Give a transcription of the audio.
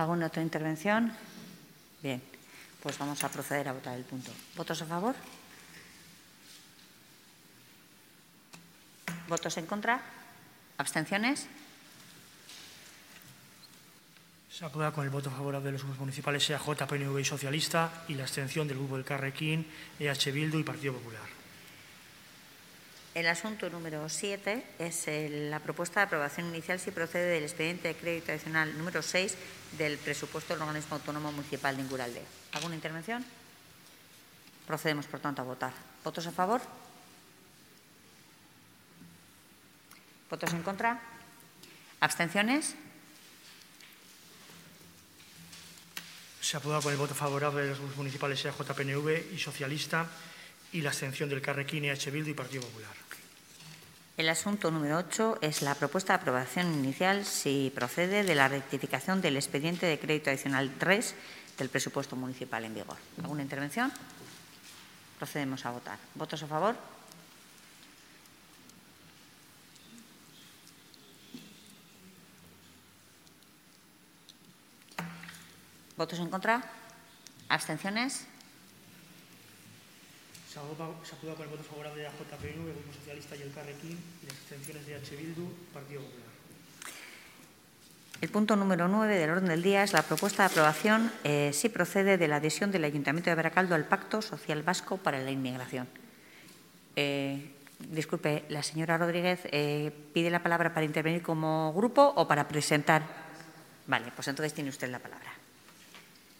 ¿Alguna otra intervención? Bien, pues vamos a proceder a votar el punto. ¿Votos a favor? ¿Votos en contra? ¿Abstenciones? Se aprueba con el voto favorable de los grupos municipales EAJ, PNV y Socialista y la abstención del grupo del Carrequín, EH Bildu y Partido Popular. El asunto número 7 es la propuesta de aprobación inicial si procede del expediente de crédito adicional número 6 del presupuesto del organismo autónomo municipal de Inguralde. ¿Alguna intervención? Procedemos, por tanto, a votar. ¿Votos a favor? ¿Votos en contra? ¿Abstenciones? Se aprueba con el voto favorable de los grupos municipales EAJ, PNV y Socialista y la abstención del Carrequín, EH Bildu y Partido Popular. El asunto número 8 es la propuesta de aprobación inicial si procede de la rectificación del expediente de crédito adicional 3 del presupuesto municipal en vigor. ¿Alguna intervención? Procedemos a votar. ¿Votos a favor? ¿Votos en contra? ¿Abstenciones? Se aprueba con el voto favorable de la JPNV, el Grupo Socialista y el Carrequín y las abstenciones de EH Bildu, Partido Popular. El punto número 9 del orden del día es la propuesta de aprobación si procede de la adhesión del Ayuntamiento de Baracaldo al Pacto Social Vasco para la Inmigración. Disculpe, la señora Rodríguez pide la palabra para intervenir como grupo o para presentar. Vale, pues entonces tiene usted la palabra.